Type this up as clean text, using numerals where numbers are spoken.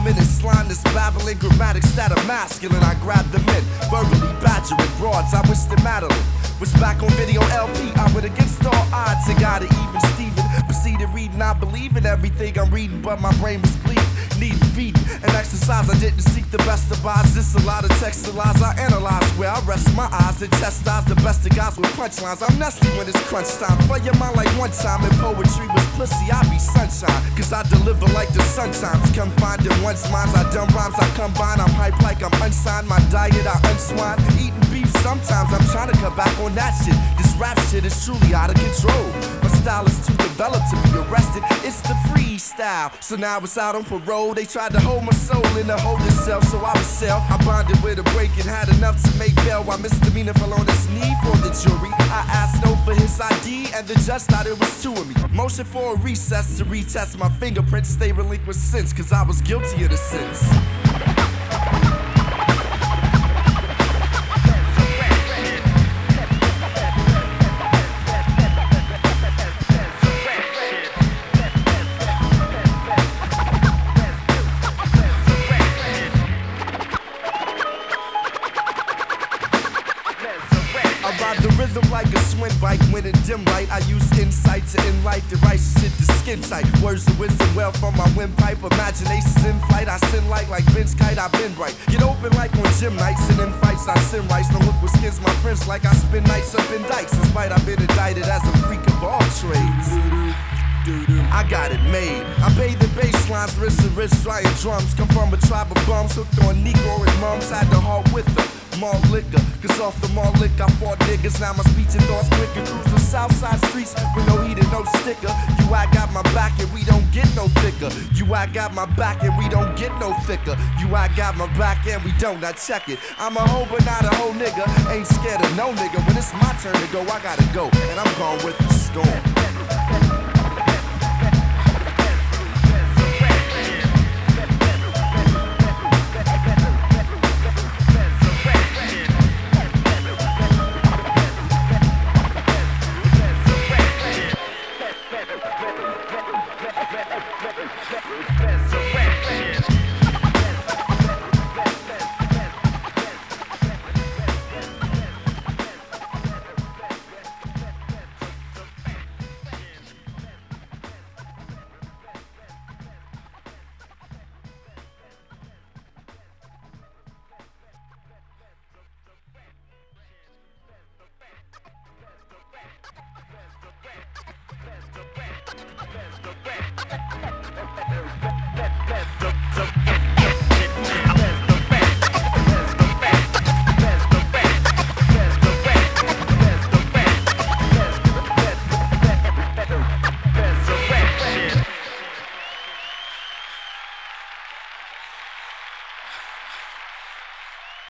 feminist slime that's babbling grammatics that are masculine. I grab them in, verbally badgering broads. I wish them Madeline was back on video LP. I went against all odds and got it even Steven. Proceeded reading, I believe in everything I'm reading, but my brain was bleeding. Needed feeding and exercise. I didn't seek the best of odds. This a lot of text and lies I analyze. Where I rest my eyes and chastise the best of guys with punchlines. I'm nasty when it's crunch time. Play your mind like one time. If poetry was pussy, I be sunshine. Cause I deliver like the sun times. Confined in one's minds. I dumb rhymes, I combine. I'm hype like I'm unsigned. My diet, I unswine. Eating beef sometimes. I'm trying to cut back on that shit. This rap shit is truly out of control. My style is too developed to be arrested. It's the freestyle. So now it's out on parole. They tried to hold my soul in a holding cell, so I was sell. I bonded with a break and had enough to make bail. While misdemeanor fell on his knee for the jury. I asked no for his ID, and the judge thought it was two of me. Motion for a recess to retest my fingerprints. Stay relinquished since, cause I was guilty of the sins. I ride the rhythm like a swing bike. When in dim light, I use insight to enlight the right shit to skin tight. Words of wisdom well from my windpipe. Imaginations in flight, I sin like Ben's kite. I've been bright. Get open like on gym nights and in fights. I sin rights. Don't look with skins my friends like I spend nights up in dikes. In spite I've been indicted as a freak of all trades. I got it made. I bathe in bass lines, wrist and wrist, drying drums. Come from a tribe of bums hooked on Negro and mums. Had the heart with them. Malt liquor, cause off the malt liquor I fought niggas. Now my speech and thoughts quicker. Cruise the south side streets with no heat and no sticker. You, I got my back and we don't get no thicker. You, I got my back and we don't get no thicker. You, I got my back and we don't, now check it. I'm a hoe but not a hoe nigga. Ain't scared of no nigga. When it's my turn to go, I gotta go. And I'm gone with the storm.